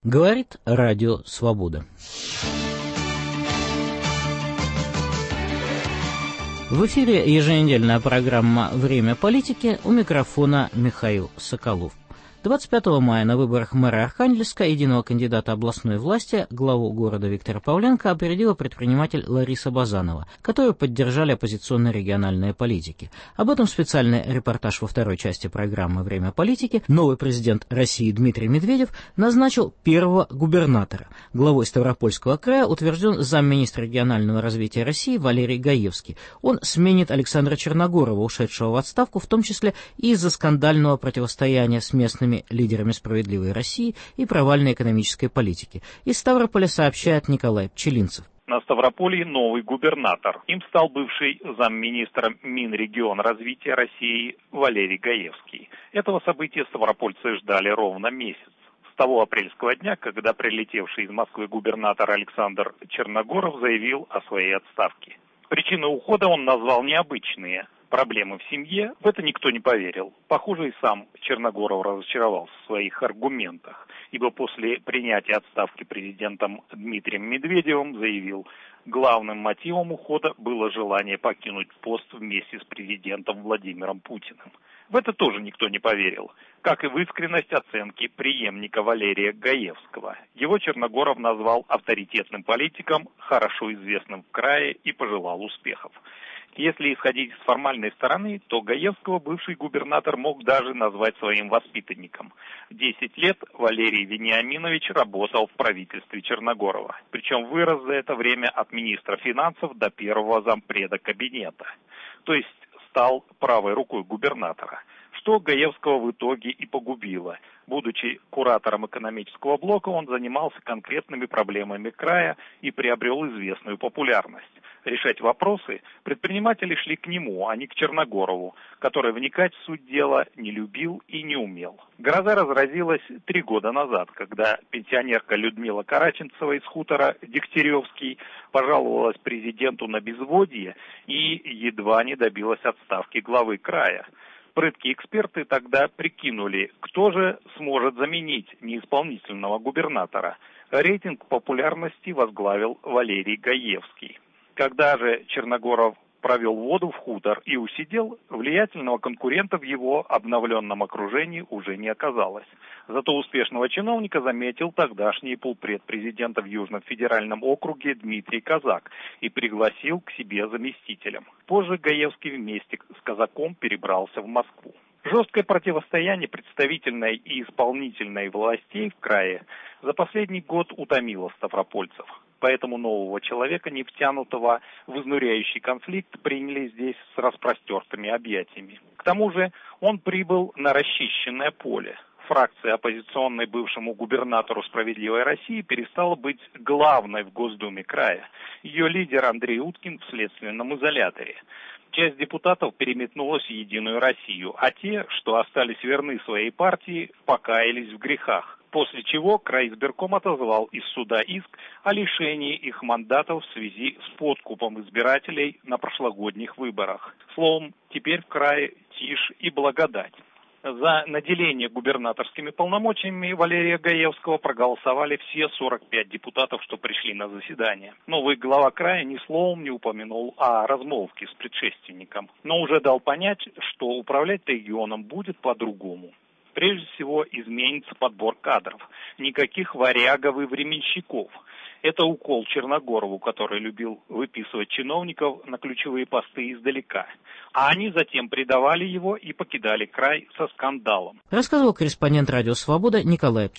Говорит Радио Свобода. В эфире еженедельная программа «Время политики», у микрофона Михаил Соколов. 25 мая на выборах мэра Архангельска единого кандидата областной власти, главу города Виктора Павленко, опередила предприниматель Лариса Базанова, которую поддержали оппозиционные региональные политики. Об этом специальный репортаж во второй части программы «Время политики». Новый президент России Дмитрий Медведев назначил первого губернатора. Главой Ставропольского края утвержден замминистра регионального развития России Валерий Гаевский. Он сменит Александра Черногорова, ушедшего в отставку, в том числе и из-за скандального противостояния с местными лидерами «Справедливой России» и провальной экономической политики. Из Ставрополя сообщает Николай Пчелинцев. На Ставрополье новый губернатор. Им стал бывший замминистра Минрегионразвития России Валерий Гаевский. Этого события ставропольцы ждали ровно месяц. С того апрельского дня, когда прилетевший из Москвы губернатор Александр Черногоров заявил о своей отставке. Причины ухода он назвал необычные. Проблемы в семье, в это никто не поверил. Похоже, и сам Черногоров разочаровался в своих аргументах, ибо после принятия отставки президентом Дмитрием Медведевым заявил, главным мотивом ухода было желание покинуть пост вместе с президентом Владимиром Путиным. В это тоже никто не поверил, как и в искренность оценки преемника Валерия Гаевского. Его Черногоров назвал авторитетным политиком, хорошо известным в крае, и пожелал успехов. Если исходить с формальной стороны, то Гаевского бывший губернатор мог даже назвать своим воспитанником. 10 лет Валерий Вениаминович работал в правительстве Черногорова. Причем вырос за это время от министра финансов до первого зампреда кабинета. То есть стал правой рукой губернатора. Что Гаевского в итоге и погубило. Будучи куратором экономического блока, он занимался конкретными проблемами края и приобрел известную популярность. Решать вопросы предприниматели шли к нему, а не к Черногорову, который вникать в суть дела не любил и не умел. Гроза разразилась 3 года назад, когда пенсионерка Людмила Караченцева из хутора Дегтяревский пожаловалась президенту на безводье и едва не добилась отставки главы края. Прыткие эксперты тогда прикинули, кто же сможет заменить неисполнительного губернатора. Рейтинг популярности возглавил Валерий Гаевский. Когда же Черногоров провел воду в хутор и усидел, влиятельного конкурента в его обновленном окружении уже не оказалось. Зато успешного чиновника заметил тогдашний полпред президента в Южном федеральном округе Дмитрий Казак и пригласил к себе заместителем. Позже Гаевский вместе с Казаком перебрался в Москву. Жесткое противостояние представительной и исполнительной властей в крае за последний год утомило ставропольцев. Поэтому нового человека, не втянутого в изнуряющий конфликт, приняли здесь с распростертыми объятиями. К тому же он прибыл на расчищенное поле. Фракция, оппозиционной бывшему губернатору «Справедливой России», перестала быть главной в Госдуме края. Ее лидер Андрей Уткин в следственном изоляторе. Часть депутатов переметнулась в «Единую Россию», а те, что остались верны своей партии, покаялись в грехах. После чего крайизбирком отозвал из суда иск о лишении их мандатов в связи с подкупом избирателей на прошлогодних выборах. Словом, теперь в крае тишь и благодать. За наделение губернаторскими полномочиями Валерия Гаевского проголосовали все 45 депутатов, что пришли на заседание. Новый глава края ни словом не упомянул о размолвке с предшественником, но уже дал понять, что управлять регионом будет по-другому. Прежде всего изменится подбор кадров. Никаких варягов и временщиков. Это укол Черногорову, который любил выписывать чиновников на ключевые посты издалека. А они затем предавали его и покидали край со скандалом. Рассказывал корреспондент Радио Свобода Николай